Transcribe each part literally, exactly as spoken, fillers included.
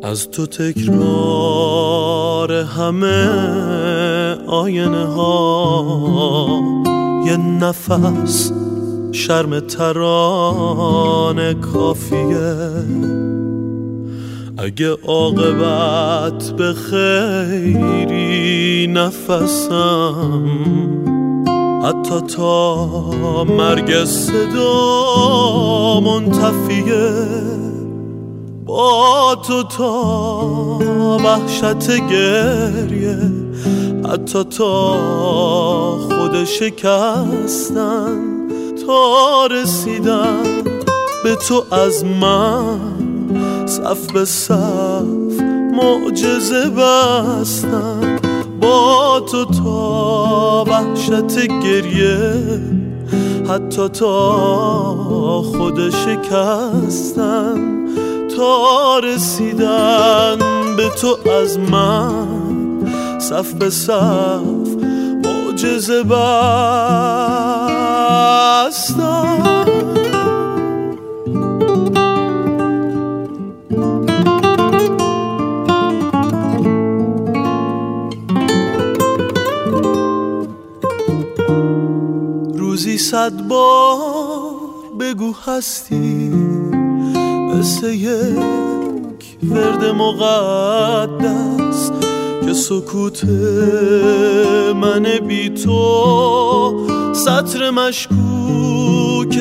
از تو تکرار همه آینه ها، یه نفس شرم ترانه کافیه. اگه عاقبت به خیری نفسم، حتی تا مرگ صدا منتفیه. با تو تا وحشت گریه، حتی تا خود شکستن، تا رسیدن به تو از من صف به صف معجزه بستن. با تو تا وحشت گریه، حتی تا خود شکستن، تا رسیدن به تو از من صف به صف معجزه بستن. روزی صد بار بگو هستی، مثل یک ورد مقدس که سکوت من بی تو سطر مشکوک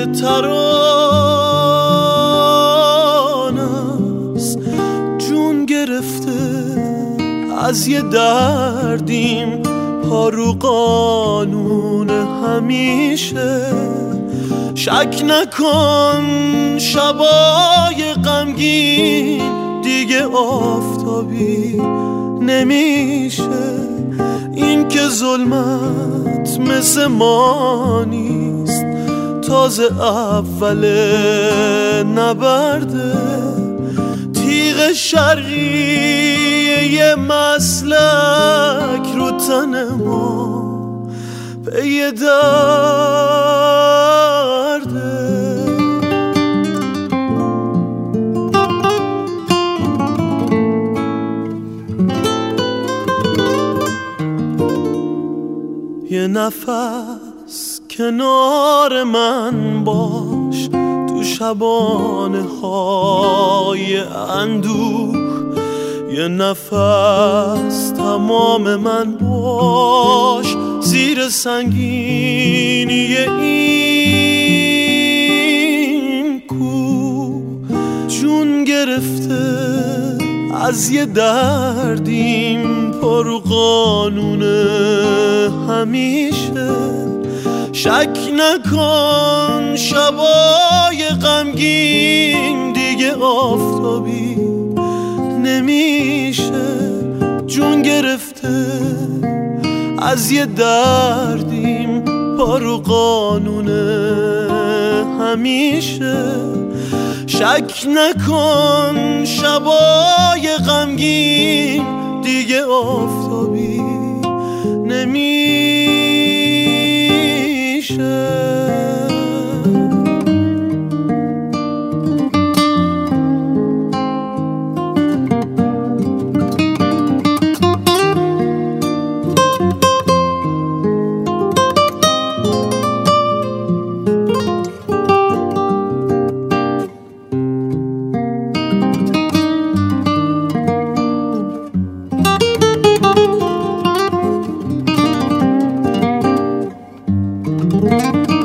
ترانه است. جون گرفته از یه دردیم، پا رو قانون همیشه. شک نکن شبای غمگین دیگه آفتابی نمیشه. این که ظلمت مثل ما نیست، تازه اول نبرده. تیغ شرقی یه مسلک رو تن ما پی درده. یه نفس کنار من باش تو شبانه های اندوه. یه نفس تمام من باش زیر سنگینی این کوه. جون گرفته از یه دردیم، پا رو قانون همیشه. شک نکن شبای غمگین دیگه آفتابی نمیشه. جون گرفته از یه دردیم، پا رو قانون همیشه. شک نکن شبای غمگین دیگه آفتابی نمیشه. Thank you.